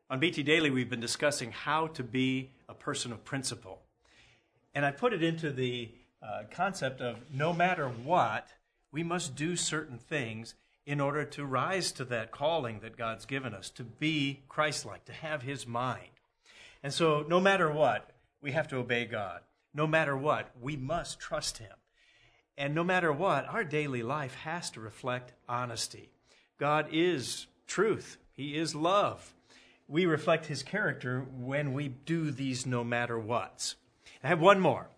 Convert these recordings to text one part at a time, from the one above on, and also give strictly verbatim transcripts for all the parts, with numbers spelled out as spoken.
On B T Daily, we've been discussing how to be a person of principle. And I put it into the uh, concept of no matter what, we must do certain things in order to rise to that calling that God's given us, to be Christ-like, to have his mind. And so no matter what, we have to obey God. No matter what, we must trust him. And no matter what, our daily life has to reflect honesty. God is truth. He is love. We reflect his character when we do these no matter whats. I have one more.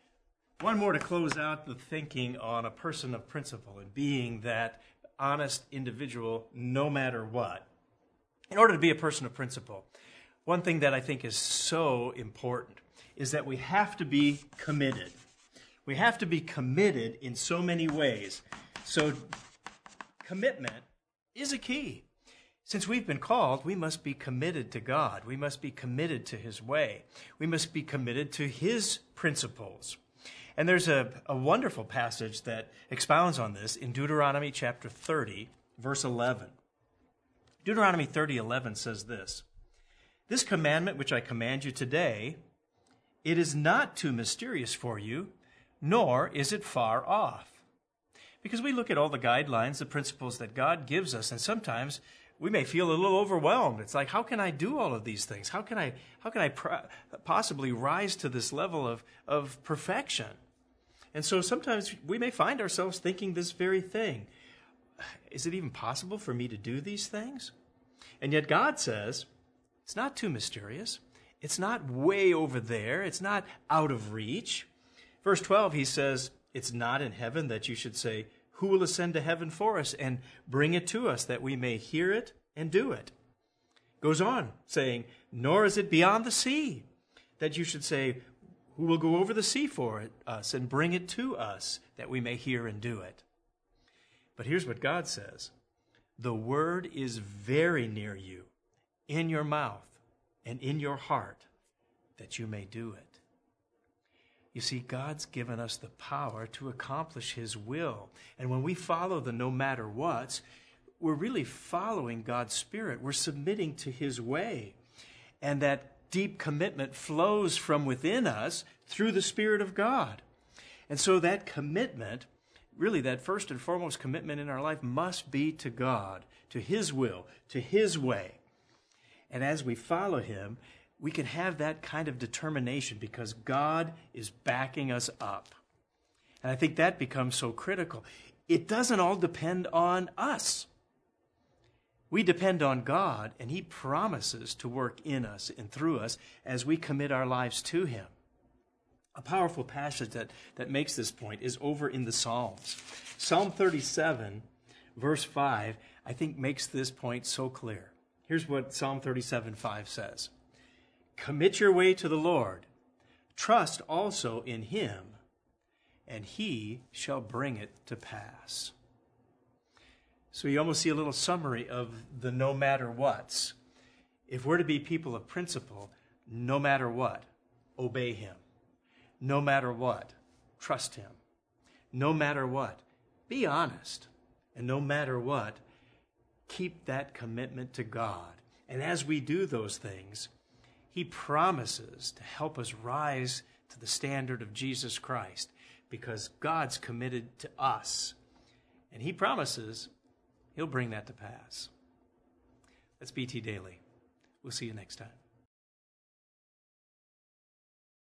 One more to close out the thinking on a person of principle and being that honest individual no matter what. In order to be a person of principle, one thing that I think is so important is that we have to be committed. We have to be committed in so many ways. So commitment is a key. Since we've been called, we must be committed to God. We must be committed to his way. We must be committed to his principles. And there's a, a wonderful passage that expounds on this in Deuteronomy chapter thirty, verse eleven. Deuteronomy thirty, eleven says this, "This commandment which I command you today, it is not too mysterious for you, nor is it far off." Because we look at all the guidelines, the principles that God gives us, and sometimes we may feel a little overwhelmed. It's like, how can I do all of these things? How can I, how can I pr- possibly rise to this level of, of perfection? And so sometimes we may find ourselves thinking this very thing. Is it even possible for me to do these things? And yet God says, it's not too mysterious. It's not way over there. It's not out of reach. Verse twelve, he says, it's not in heaven that you should say, who will ascend to heaven for us and bring it to us that we may hear it and do it? Goes on saying, nor is it beyond the sea that you should say, who will go over the sea for it, us and bring it to us that we may hear and do it? But here's what God says. The word is very near you, in your mouth and in your heart, that you may do it. You see, God's given us the power to accomplish his will. And when we follow the no matter whats, we're really following God's Spirit. We're submitting to his way. And that deep commitment flows from within us through the Spirit of God. And so that commitment, really that first and foremost commitment in our life, must be to God, to his will, to his way. And as we follow him, we can have that kind of determination because God is backing us up. And I think that becomes so critical. It doesn't all depend on us. We depend on God, and he promises to work in us and through us as we commit our lives to him. A powerful passage that, that makes this point is over in the Psalms. Psalm thirty-seven, verse five, I think makes this point so clear. Here's what Psalm thirty-seven, five says. Commit your way to the Lord. Trust also in him, and he shall bring it to pass. So you almost see a little summary of the no matter whats. If we're to be people of principle, no matter what, obey him. No matter what, trust him. No matter what, be honest. And no matter what, keep that commitment to God. And as we do those things, he promises to help us rise to the standard of Jesus Christ because God's committed to us. And he promises he'll bring that to pass. That's B T Daily. We'll see you next time.